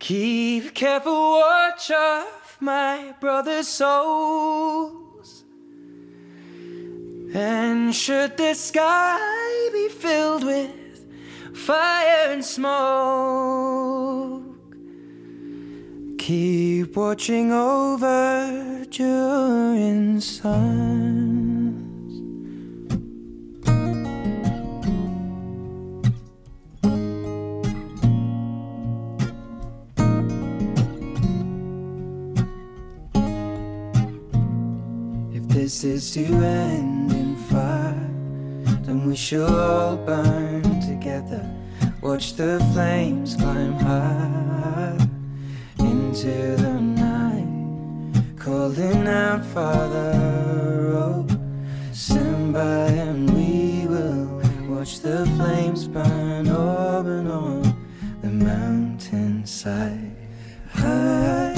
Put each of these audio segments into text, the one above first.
Keep careful watch of my brother's souls, and should the sky be filled with fire and smoke, keep watching over during suns. If this is to end in fire, then we shall all burn together. Watch the flames climb high into the night, calling out, Father, oh, stand by and we will watch the flames burn over and on the mountainside. High.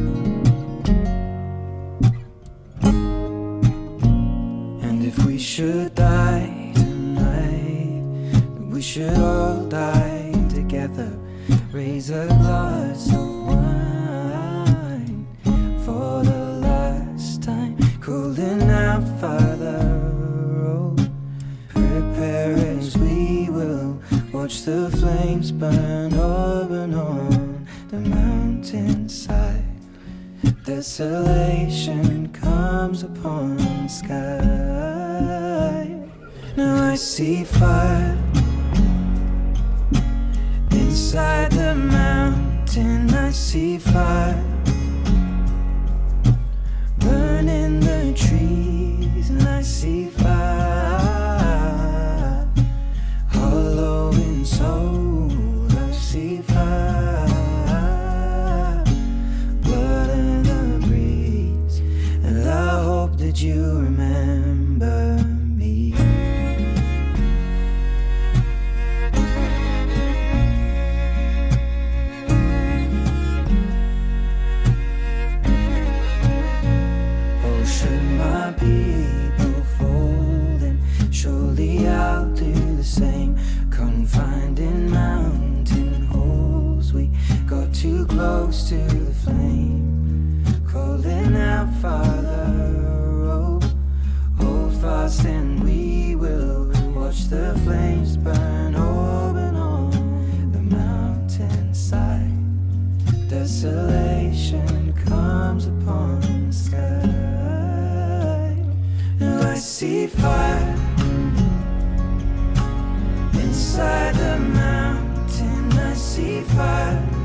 And if we should die tonight, we should all die together. Raise a glass of wine for the last time, calling out, Father, oh, prepare as we will watch the flames burn over and on the mountainside. Desolation comes upon the sky. Now I see fire inside the mountain. I see fire burning the trees, and I see fire hollow in soul. I see fire, blood in the breeze, and I hope that you remember me. Should my people fall, then surely I'll do the same. Confined in mountain holes, we got too close to the flame, calling out, Father, oh, hold fast and we will watch the flames burn over and on the mountainside. Desolation comes upon the sky. Now I see fire inside the mountain. I see fire